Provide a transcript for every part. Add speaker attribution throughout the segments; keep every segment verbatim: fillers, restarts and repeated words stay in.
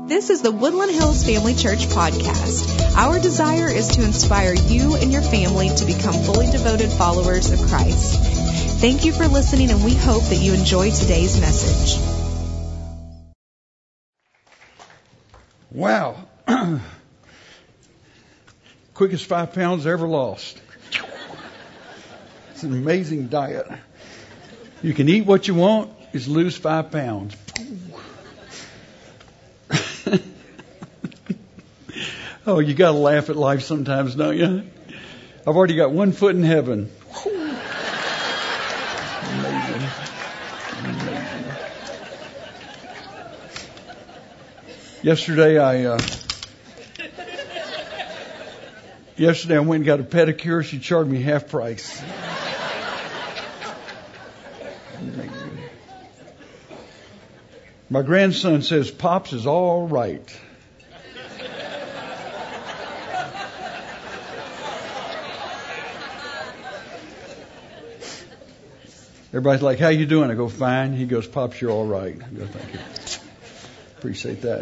Speaker 1: This is the Woodland Hills Family Church podcast. Our desire is to inspire you and your family to become fully devoted followers of Christ. Thank you for listening, and we hope that you enjoy today's message.
Speaker 2: Wow. Quickest five pounds ever lost. It's an amazing diet. You can eat what you want, is lose five pounds. Oh, you got to laugh at life sometimes, don't you? I've already got one foot in heaven. Amazing. Amazing. Yesterday, I uh, yesterday I went and got a pedicure. She charged me half price. Amazing. My grandson says Pops is all right. Everybody's like, how you doing? I go, fine. He goes, Pops, you're all right. I go, thank you. Appreciate that.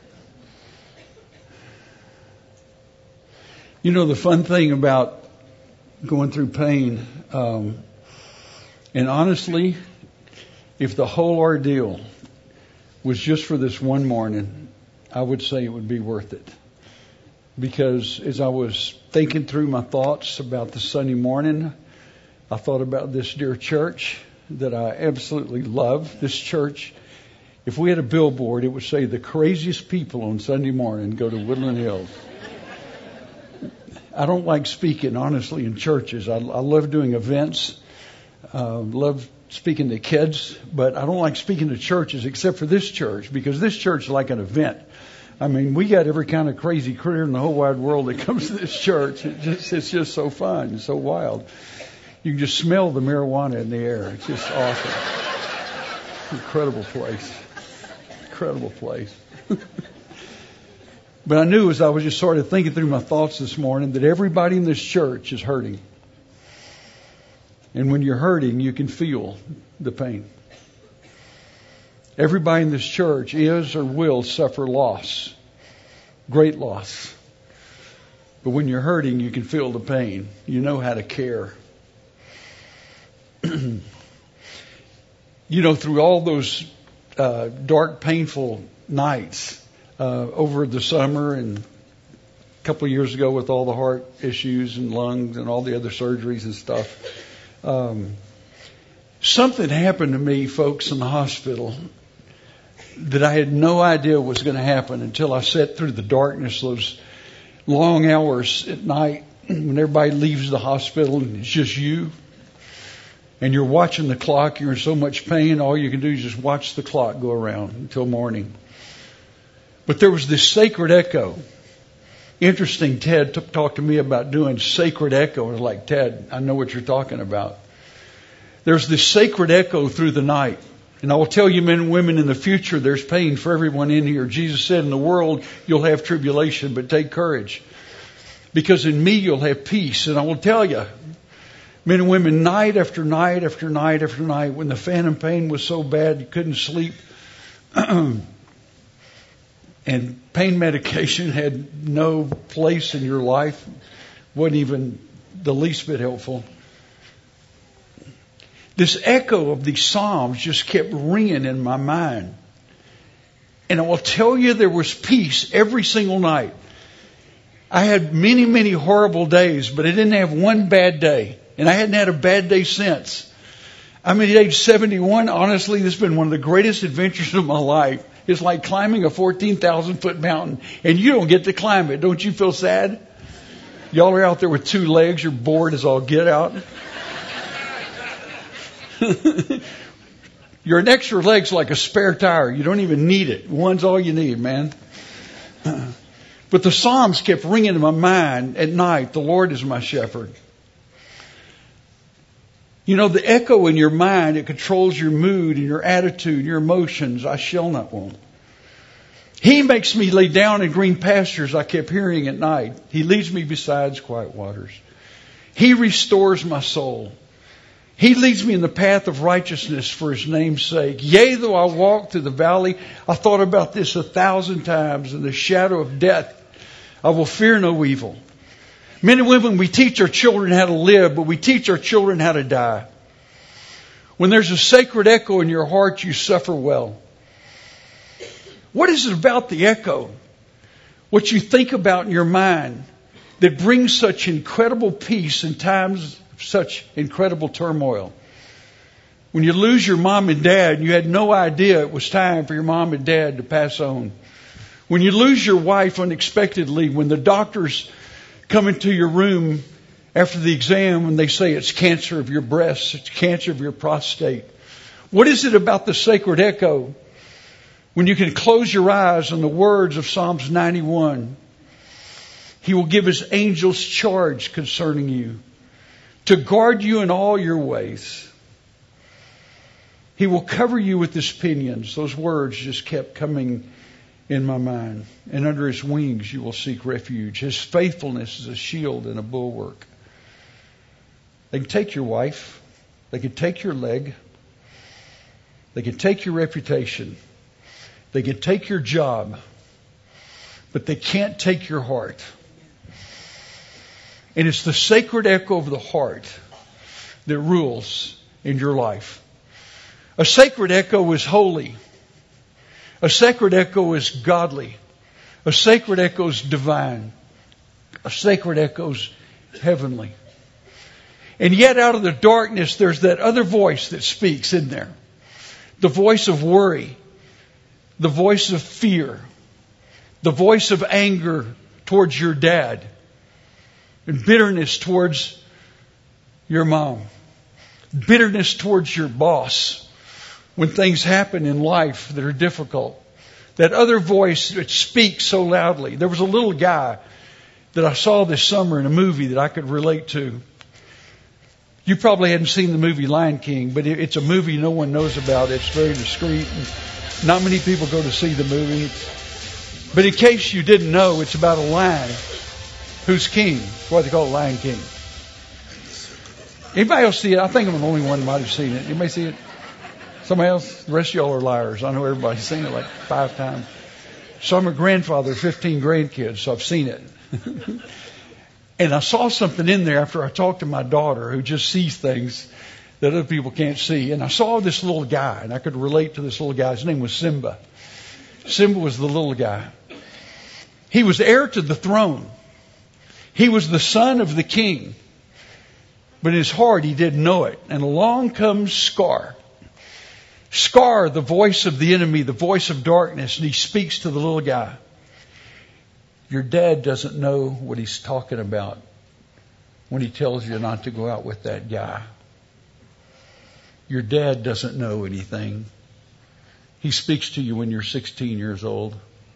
Speaker 2: You know, the fun thing about going through pain, um, and honestly, if the whole ordeal was just for this one morning, I would say it would be worth it. Because as I was thinking through my thoughts about the Sunday morning, I thought about this dear church that I absolutely love. This church, if we had a billboard, it would say the craziest people on Sunday morning go to Woodland Hills. I don't like speaking, honestly, in churches. I, I love doing events, uh, love speaking to kids, but I don't like speaking to churches except for this church, because this church is like an event. I mean, we got every kind of crazy critter in the whole wide world that comes to this church. It just, it's just so fun. It's so wild. You can just smell the marijuana in the air. It's just awesome. Incredible place. Incredible place. But I knew as I was just sort of thinking through my thoughts this morning that everybody in this church is hurting. And when you're hurting, you can feel the pain. Everybody in this church is or will suffer loss. Great loss. But when you're hurting, you can feel the pain. You know how to care. You know, through all those uh, dark, painful nights uh, over the summer and a couple of years ago with all the heart issues and lungs and all the other surgeries and stuff, um, something happened to me, folks, in the hospital that I had no idea was going to happen until I sat through the darkness, those long hours at night when everybody leaves the hospital and it's just you. And you're watching the clock, you're in so much pain, all you can do is just watch the clock go around until morning. But there was this sacred echo. Interesting, Ted t- talked to me about doing sacred echo. I was like, Ted, I know what you're talking about. There's this sacred echo through the night. And I will tell you, men and women, in the future, there's pain for everyone in here. Jesus said, in the world, you'll have tribulation, but take courage. Because in me, you'll have peace. And I will tell you, men and women, night after night after night after night, when the phantom pain was so bad you couldn't sleep, and pain medication had no place in your life, wasn't even the least bit helpful. This echo of these Psalms just kept ringing in my mind. And I will tell you, there was peace every single night. I had many, many horrible days, but I didn't have one bad day. And I hadn't had a bad day since. I mean, at age seventy-one, honestly, this has been one of the greatest adventures of my life. It's like climbing a fourteen thousand foot mountain, and you don't get to climb it. Don't you feel sad? Y'all are out there with two legs. You're bored as all get out. Your extra leg's like a spare tire. You don't even need it. One's all you need, man. But the Psalms kept ringing in my mind at night. The Lord is my shepherd. You know, the echo in your mind, it controls your mood and your attitude, your emotions. I shall not want. He makes me lay down in green pastures, I kept hearing at night. He leads me beside quiet waters. He restores my soul. He leads me in the path of righteousness for His name's sake. Yea, though I walk through the valley, I thought about this a thousand times, in the shadow of death, I will fear no evil. Men and women, we teach our children how to live, but we teach our children how to die. When there's a sacred echo in your heart, you suffer well. What is it about the echo? What you think about in your mind that brings such incredible peace in times of such incredible turmoil? When you lose your mom and dad, and you had no idea it was time for your mom and dad to pass on. When you lose your wife unexpectedly, when the doctors come into your room after the exam and they say it's cancer of your breasts, it's cancer of your prostate. What is it about the sacred echo when you can close your eyes on the words of Psalms ninety-one? He will give His angels charge concerning you, to guard you in all your ways. He will cover you with His pinions. Those words just kept coming in my mind. And under His wings you will seek refuge. His faithfulness is a shield and a bulwark. They can take your wife. They can take your leg. They can take your reputation. They can take your job. But they can't take your heart. And it's the sacred echo of the heart that rules in your life. A sacred echo is holy. A sacred echo is godly. A sacred echo is divine. A sacred echo is heavenly. And yet out of the darkness, there's that other voice that speaks in there. The voice of worry. The voice of fear. The voice of anger towards your dad. And bitterness towards your mom. Bitterness towards your boss. When things happen in life that are difficult. That other voice that speaks so loudly. There was a little guy that I saw this summer in a movie that I could relate to. You probably hadn't seen the movie Lion King, but it's a movie no one knows about. It's very discreet. And not many people go to see the movie. But in case you didn't know, it's about a lion who's king. That's why they call it Lion King. Anybody else see it? I think I'm the only one who might have seen it. Anybody see it? Somebody else? The rest of y'all are liars. I know everybody's seen it like five times. So I'm a grandfather of fifteen grandkids, so I've seen it. And I saw something in there after I talked to my daughter who just sees things that other people can't see. And I saw this little guy, and I could relate to this little guy. His name was Simba. Simba was the little guy. He was heir to the throne. He was the son of the king. But in his heart, he didn't know it. And along comes Scar. Scar, the voice of the enemy, the voice of darkness, and he speaks to the little guy. Your dad doesn't know what he's talking about when he tells you not to go out with that guy. Your dad doesn't know anything. He speaks to you when you're sixteen years old.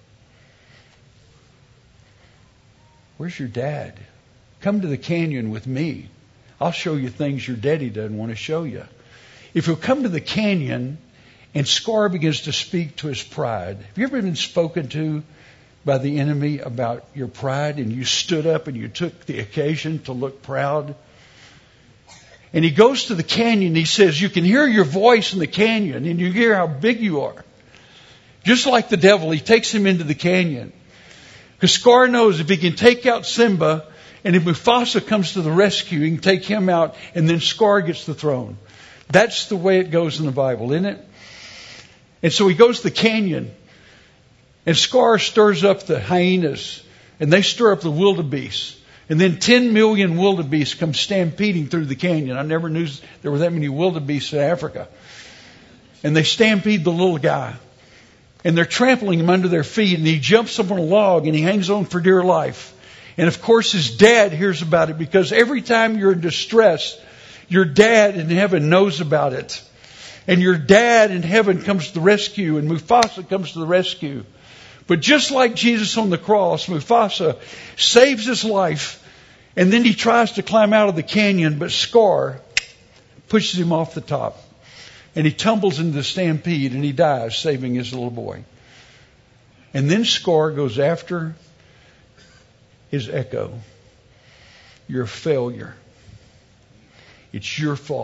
Speaker 2: Where's your dad? Come to the canyon with me. I'll show you things your daddy doesn't want to show you. If you'll come to the canyon and Scar begins to speak to his pride. Have you ever been spoken to by the enemy about your pride and you stood up and you took the occasion to look proud? And he goes to the canyon and he says, you can hear your voice in the canyon and you hear how big you are. Just like the devil, he takes him into the canyon. Because Scar knows if he can take out Simba and if Mufasa comes to the rescue, he can take him out and then Scar gets the throne. That's the way it goes in the Bible, isn't it? And so he goes to the canyon and Scar stirs up the hyenas and they stir up the wildebeest. And then ten million wildebeest come stampeding through the canyon. I never knew there were that many wildebeest in Africa. And they stampede the little guy. And they're trampling him under their feet. And he jumps up on a log and he hangs on for dear life. And of course his dad hears about it because every time you're in distress, your dad in heaven knows about it. And your dad in heaven comes to the rescue and Mufasa comes to the rescue. But just like Jesus on the cross, Mufasa saves his life and then he tries to climb out of the canyon, but Scar pushes him off the top. And he tumbles into the stampede and he dies, saving his little boy. And then Scar goes after his echo. You're a failure. It's your fault.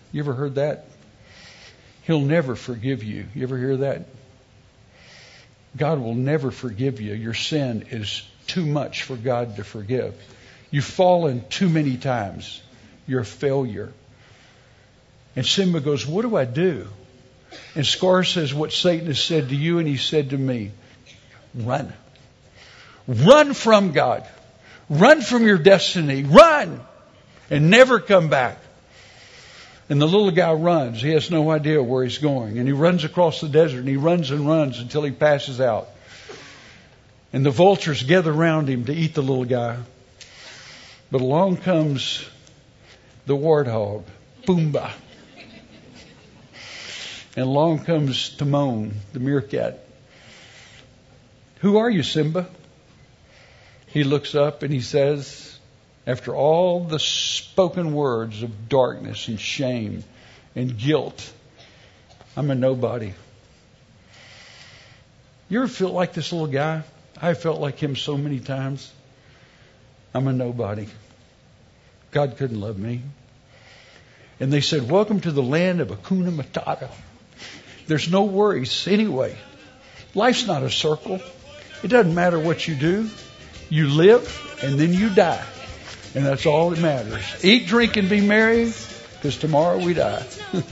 Speaker 2: You ever heard that? He'll never forgive you. You ever hear that? God will never forgive you. Your sin is too much for God to forgive. You've fallen too many times. You're a failure. And Simba goes, what do I do? And Scar says what Satan has said to you and he said to me. Run. Run from God. Run from your destiny. Run. And never come back. And the little guy runs. He has no idea where he's going. And he runs across the desert and he runs and runs until he passes out. And the vultures gather around him to eat the little guy. But along comes the warthog, Pumbaa. And along comes Timon, the meerkat. Who are you, Simba? He looks up and he says, after all the spoken words of darkness and shame and guilt, I'm a nobody. You ever feel like this little guy? I felt like him so many times. I'm a nobody. God couldn't love me. And they said, welcome to the land of Hakuna Matata. There's no worries anyway. Life's not a circle. It doesn't matter what you do. You live and then you die. And that's all that matters. Eat, drink, and be merry, because tomorrow we die.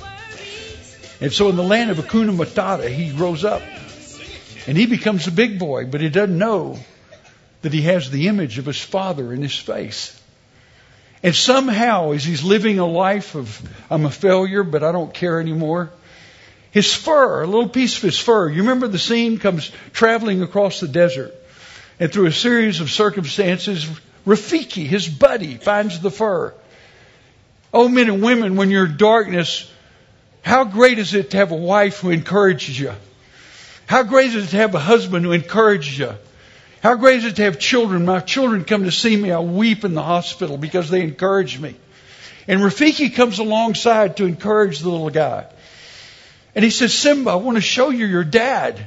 Speaker 2: And so in the land of Hakuna Matata, he grows up. And he becomes a big boy, but he doesn't know that he has the image of his father in his face. And somehow, as he's living a life of, I'm a failure, but I don't care anymore, his fur, a little piece of his fur, you remember the scene, comes traveling across the desert. And through a series of circumstances, Rafiki, his buddy, finds the fur. Oh, men and women, when you're in darkness, how great is it to have a wife who encourages you? How great is it to have a husband who encourages you? How great is it to have children? My children come to see me. I weep in the hospital because they encourage me. And Rafiki comes alongside to encourage the little guy. And he says, Simba, I want to show you your dad.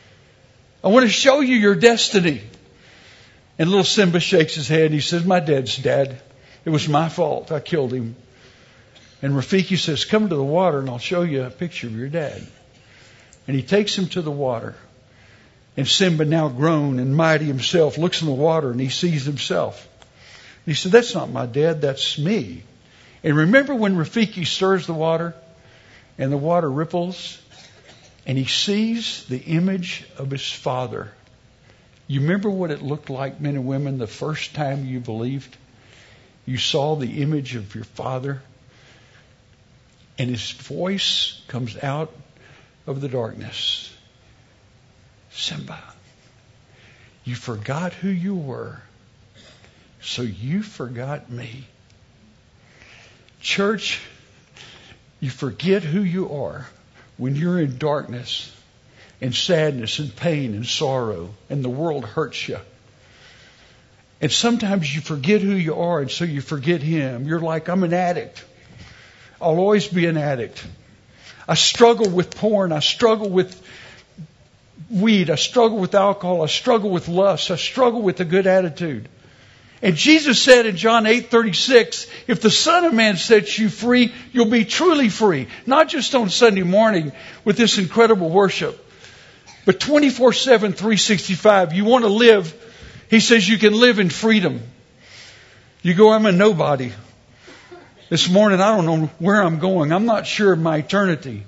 Speaker 2: I want to show you your destiny. And little Simba shakes his head and he says, my dad's dead. It was my fault. I killed him. And Rafiki says, come to the water and I'll show you a picture of your dad. And he takes him to the water. And Simba, now grown and mighty himself, looks in the water and he sees himself. And he said, that's not my dad, that's me. And remember when Rafiki stirs the water and the water ripples and he sees the image of his father. You remember what it looked like, men and women, the first time you believed? You saw the image of your father. And his voice comes out of the darkness. Simba, you forgot who you were, so you forgot me. Church, you forget who you are when you're in darkness and sadness and pain and sorrow and the world hurts you. And sometimes you forget who you are and so you forget Him. You're like, I'm an addict. I'll always be an addict. I struggle with porn. I struggle with weed. I struggle with alcohol. I struggle with lust. I struggle with a good attitude. And Jesus said in John eight thirty-six, if the Son of Man sets you free, you'll be truly free. Not just on Sunday morning with this incredible worship, but twenty-four seven, three sixty-five. You want to live, He says you can live in freedom. You go, I'm a nobody. This morning, I don't know where I'm going. I'm not sure of my eternity.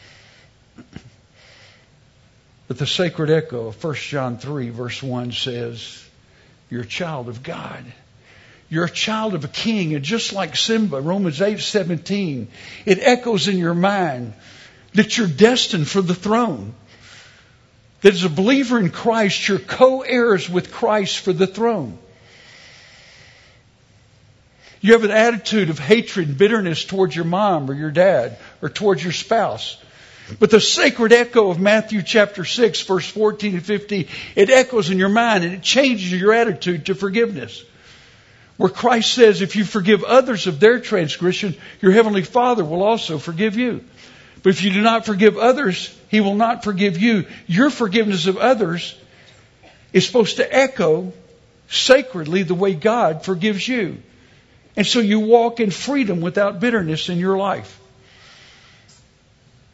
Speaker 2: But the sacred echo of First John three, verse one says, you're a child of God. You're a child of a king. And just like Simba, Romans eight seventeen, it echoes in your mind that you're destined for the throne. That as a believer in Christ, you're co-heirs with Christ for the throne. You have an attitude of hatred and bitterness towards your mom or your dad or towards your spouse. But the sacred echo of Matthew chapter six, verse fourteen and fifteen, it echoes in your mind and it changes your attitude to forgiveness. Where Christ says, if you forgive others of their transgression, your heavenly Father will also forgive you. But if you do not forgive others, He will not forgive you. Your forgiveness of others is supposed to echo sacredly the way God forgives you. And so you walk in freedom without bitterness in your life.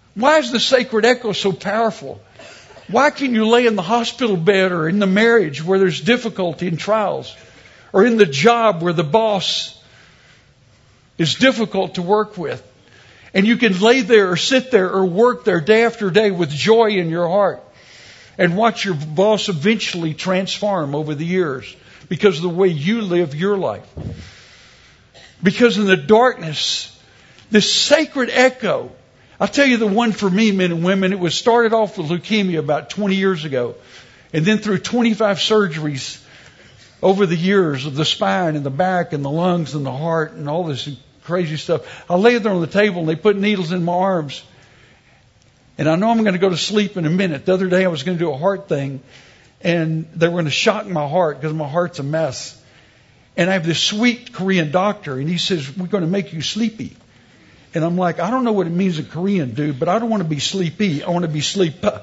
Speaker 2: Why is the sacred echo so powerful? Why can you lay in the hospital bed or in the marriage where there's difficulty and trials, or in the job where the boss is difficult to work with, and you can lay there or sit there or work there day after day with joy in your heart and watch your boss eventually transform over the years because of the way you live your life? Because in the darkness, this sacred echo, I'll tell you the one for me, men and women, it was started off with leukemia about twenty years ago. And then through twenty-five surgeries over the years of the spine and the back and the lungs and the heart and all this crazy stuff, I lay there on the table and they put needles in my arms. And I know I'm going to go to sleep in a minute. The other day I was going to do a heart thing and they were going to shock my heart because my heart's a mess. And I have this sweet Korean doctor and he says, we're going to make you sleepy. And I'm like, I don't know what it means in Korean, dude, but I don't want to be sleepy. I want to be sleepa.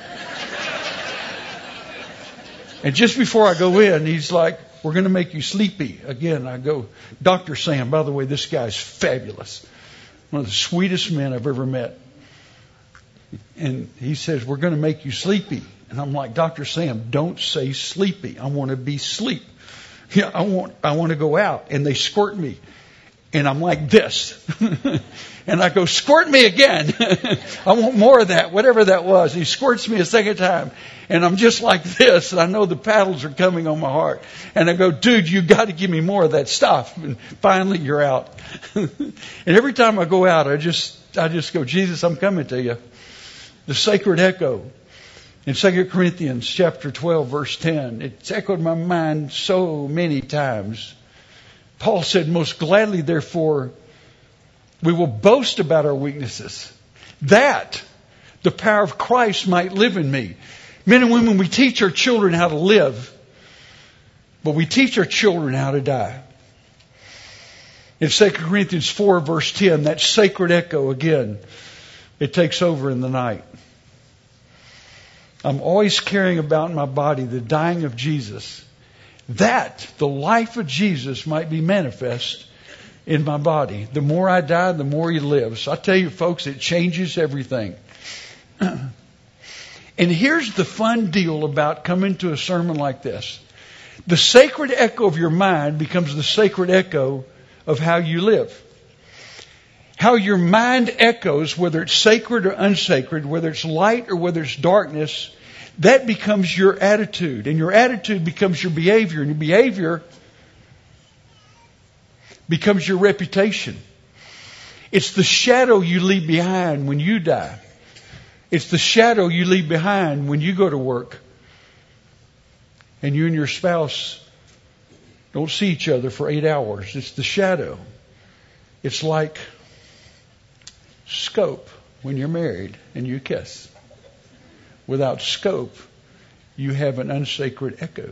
Speaker 2: And just before I go in, he's like, we're going to make you sleepy. Again, I go, Doctor Sam, by the way, this guy's fabulous. One of the sweetest men I've ever met. And he says, we're going to make you sleepy. And I'm like, Doctor Sam, don't say sleepy. I want to be sleep. Yeah, I want, I want to go out. And they squirt me. And I'm like this. And I go, squirt me again. I want more of that, whatever that was. He squirts me a second time. And I'm just like this. And I know the paddles are coming on my heart. And I go, dude, you got to give me more of that stuff. And finally, you're out. And every time I go out, I just, I just go, Jesus, I'm coming to you. The sacred echo. In Second Corinthians chapter twelve, verse ten, it's echoed my mind so many times. Paul said, most gladly, therefore, we will boast about our weaknesses, that the power of Christ might live in me. Men and women, we teach our children how to live, but we teach our children how to die. In Second Corinthians four, verse ten, that sacred echo again, it takes over in the night. I'm always carrying about in my body the dying of Jesus, that the life of Jesus might be manifest in my body. The more I die, the more He lives. I tell you, folks, it changes everything. And here's the fun deal about coming to a sermon like this. The sacred echo of your mind becomes the sacred echo of how you live. How your mind echoes, whether it's sacred or unsacred, whether it's light or whether it's darkness, that becomes your attitude. And your attitude becomes your behavior. And your behavior becomes your reputation. It's the shadow you leave behind when you die. It's the shadow you leave behind when you go to work. And you and your spouse don't see each other for eight hours. It's the shadow. It's like scope when you're married and you kiss. Without scope, you have an unsacred echo.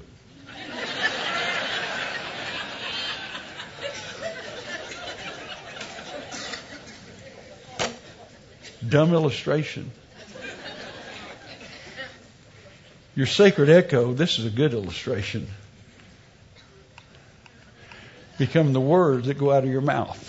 Speaker 2: Dumb illustration. Your sacred echo, this is a good illustration, become the words that go out of your mouth.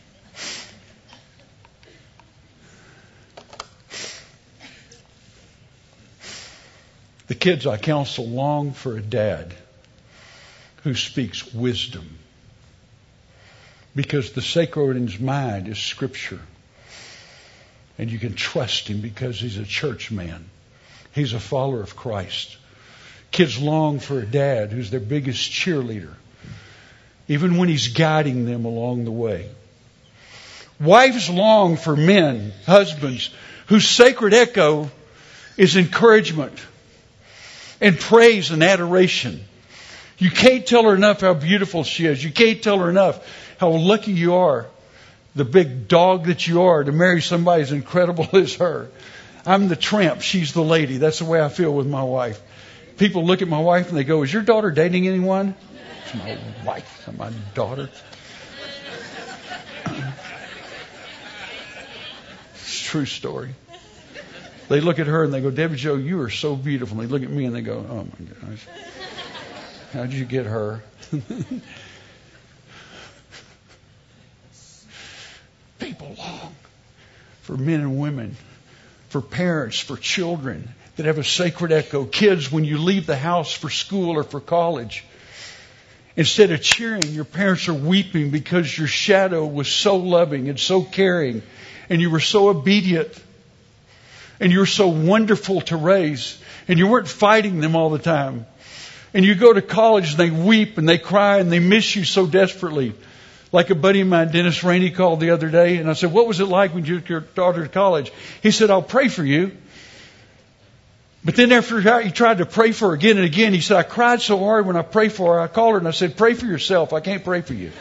Speaker 2: The kids I counsel long for a dad who speaks wisdom, because the sacred in his mind is Scripture. And you can trust him because he's a church man. He's a follower of Christ. Kids long for a dad who's their biggest cheerleader, even when he's guiding them along the way. Wives long for men, husbands, whose sacred echo is encouragement and praise and adoration. You can't tell her enough how beautiful she is. You can't tell her enough how lucky you are, the big dog that you are, to marry somebody as incredible as her. I'm the tramp. She's the lady. That's the way I feel with my wife. People look at my wife and they go, is your daughter dating anyone? It's my wife, not my daughter. It's a true story. They look at her and they go, Debbie Jo, you are so beautiful. And they look at me and they go, oh my gosh, how'd you get her? People long for men and women for parents, for children that have a sacred echo. Kids, when you leave the house for school or for college, instead of cheering, your parents are weeping because your shadow was so loving and so caring, and you were so obedient, and you were so wonderful to raise, and you weren't fighting them all the time. And you go to college and they weep and they cry and they miss you so desperately. Like a buddy of mine, Dennis Rainey, called the other day, and I said, what was it like when you took your daughter to college? He said, I'll pray for you. But then after he tried to pray for her again and again, he said, I cried so hard when I prayed for her. I called her and I said, pray for yourself. I can't pray for you.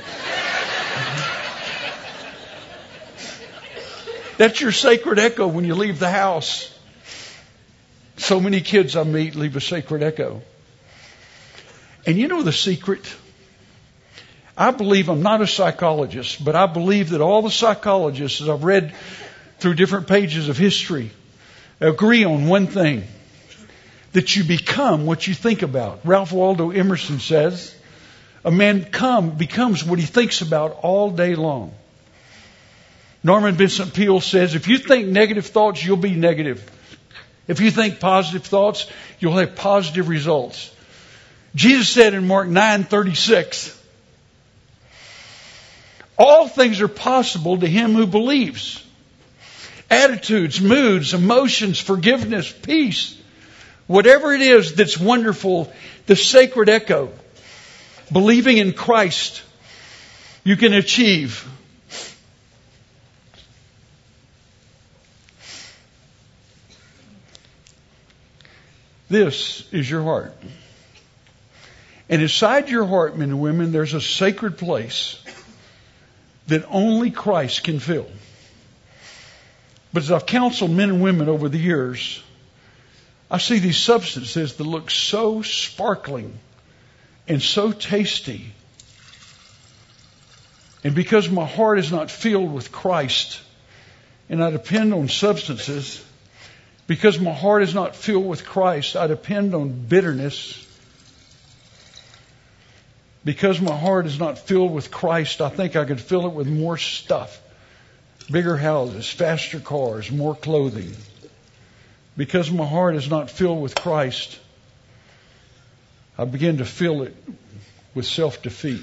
Speaker 2: That's your sacred echo when you leave the house. So many kids I meet leave a sacred echo. And you know the secret? I believe, I'm not a psychologist, but I believe that all the psychologists, as I've read through different pages of history, agree on one thing. That you become what you think about. Ralph Waldo Emerson says, a man come, becomes what he thinks about all day long. Norman Vincent Peale says, if you think negative thoughts, you'll be negative. If you think positive thoughts, you'll have positive results. Jesus said in Mark nine thirty-six, all things are possible to him who believes. Attitudes, moods, emotions, forgiveness, peace, whatever it is that's wonderful, the sacred echo, believing in Christ, you can achieve. This is your heart. And inside your heart, men and women, there's a sacred place that only Christ can fill. But as I've counseled men and women over the years, I see these substances that look so sparkling and so tasty. And because my heart is not filled with Christ, and I depend on substances, because my heart is not filled with Christ, I depend on bitterness. Because my heart is not filled with Christ, I think I could fill it with more stuff. Bigger houses, faster cars, more clothing. Because my heart is not filled with Christ, I begin to fill it with self-defeat.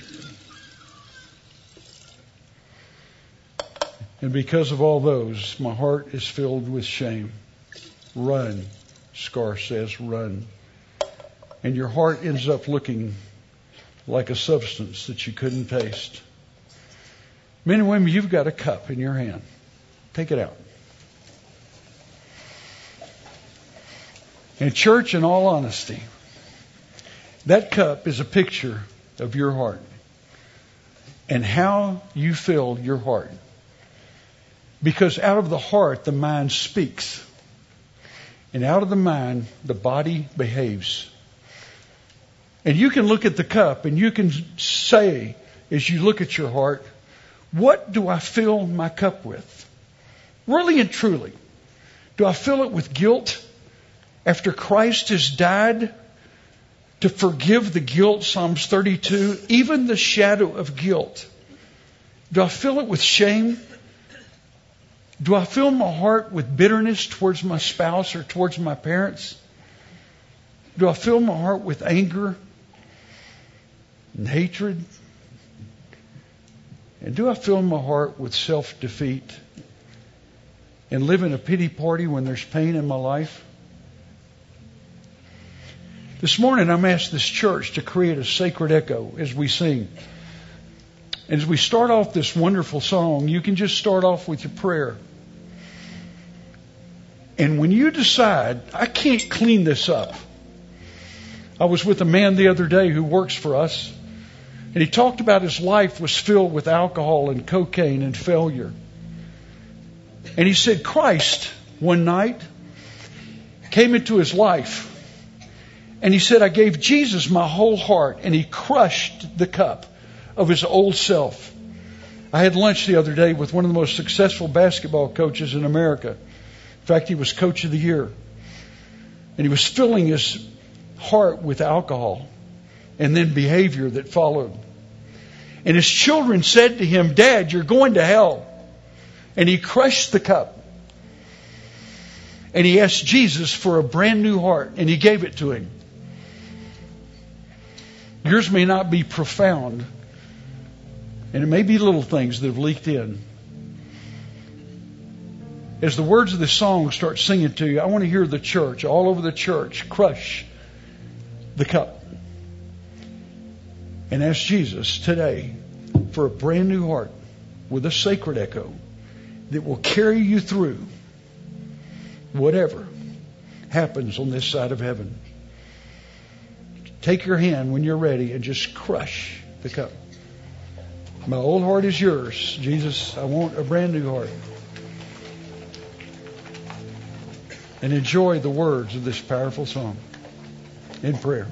Speaker 2: And because of all those, my heart is filled with shame. Run, Scar says, run. And your heart ends up looking like a substance that you couldn't taste. Men and women, you've got a cup in your hand. Take it out. And church, in all honesty, that cup is a picture of your heart and how you fill your heart. Because out of the heart, the mind speaks. And out of the mind, the body behaves. And you can look at the cup and you can say, as you look at your heart, what do I fill my cup with? Really and truly. Do I fill it with guilt after Christ has died to forgive the guilt, Psalms thirty-two, even the shadow of guilt? Do I fill it with shame? Do I fill my heart with bitterness towards my spouse or towards my parents? Do I fill my heart with anger and hatred? And do I fill my heart with self-defeat and live in a pity party when there's pain in my life? This morning I'm asked this church to create a sacred echo as we sing. And as we start off this wonderful song, you can just start off with your prayer. And when you decide, I can't clean this up. I was with a man the other day who works for us, and he talked about his life was filled with alcohol and cocaine and failure. And he said Christ, one night, came into his life. And he said, I gave Jesus my whole heart, and he crushed the cup of his old self. I had lunch the other day with one of the most successful basketball coaches in America. In fact, he was coach of the year. And he was filling his heart with alcohol and then behavior that followed. And his children said to him, Dad, you're going to hell. And he crushed the cup. And he asked Jesus for a brand new heart, and he gave it to him. Yours may not be profound, and it may be little things that have leaked in. As the words of this song start singing to you, I want to hear the church, all over the church, crush the cup and ask Jesus today for a brand new heart with a sacred echo that will carry you through whatever happens on this side of heaven. Take your hand when you're ready and just crush the cup. My old heart is yours. Jesus, I want a brand new heart. And enjoy the words of this powerful song in prayer.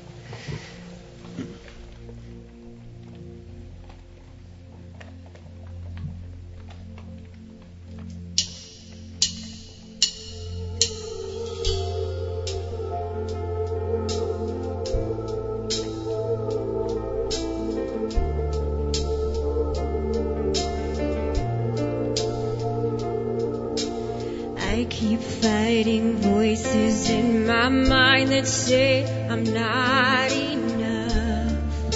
Speaker 3: I keep fighting voices in my mind that say I'm not enough.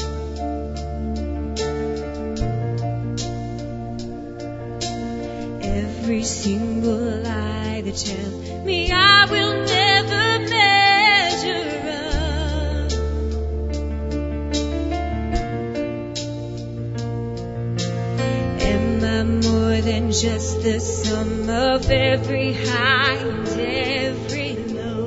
Speaker 3: Every single lie that tells me I will never measure up. Am I more than just the sum of every high and every low?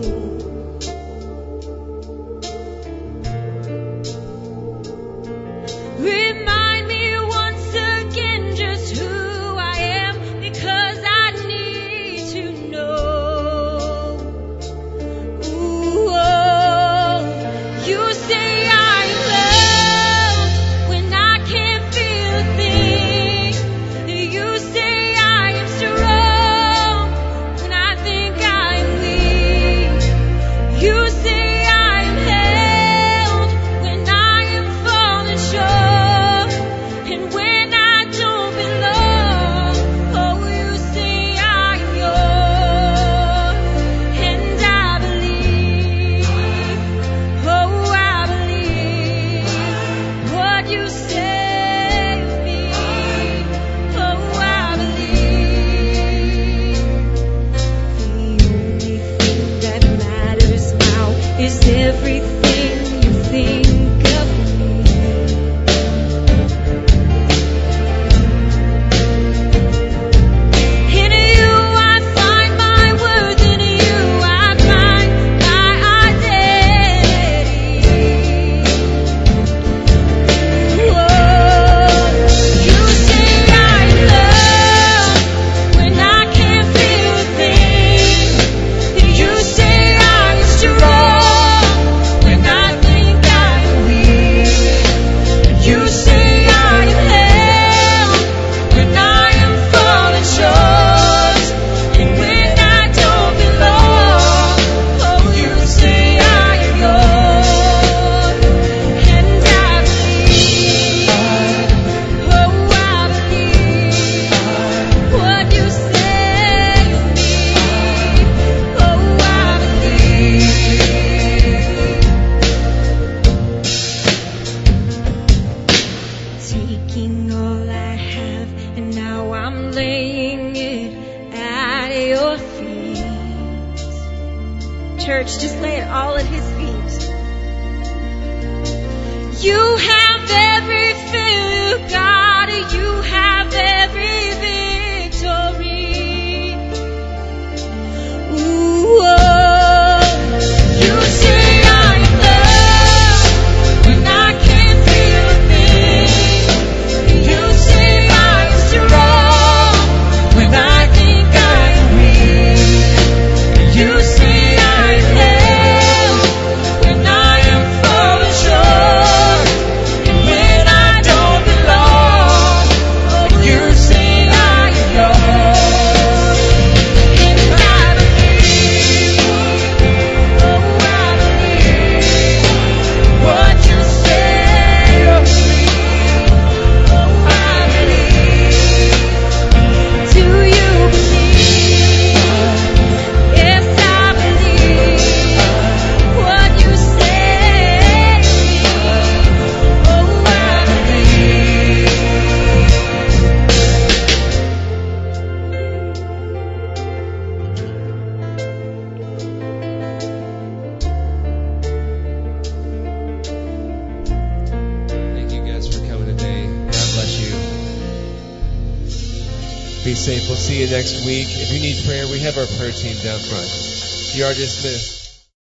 Speaker 3: Remind me once again just who I am, because I need to know. Ooh, oh, you say I am loved when I can't feel a thing. You say I am strong when I think I am weak. You say I am held when I am falling short, and when I don't belong. Oh, you say I am yours, and I believe. Oh, I believe what you say of me. Oh, I believe. The only thing that matters now is everything you think of me. In you I find my worth, in you I find my identity. Whoa, you say I love when I can't feel a thing. You say I'm strong when I think I'm weak. You say I am held when I am falling short, and when I don't belong. Oh, you say I am yours, and I believe. Oh, I believe what you say of me. Oh, I believe. Taking all I have, and now I'm laying it at your feet. Church, just lay it all at his feet. You have every failure, God. You have every victory. Ooh, oh. You say I am loved when I can't feel a thing. You say I am strong when I think I am weak. You say I am held when I am falling short, and when I don't belong. Oh, you
Speaker 4: Be safe. We'll see you next week. If you need prayer, we have our prayer team down front. You are dismissed.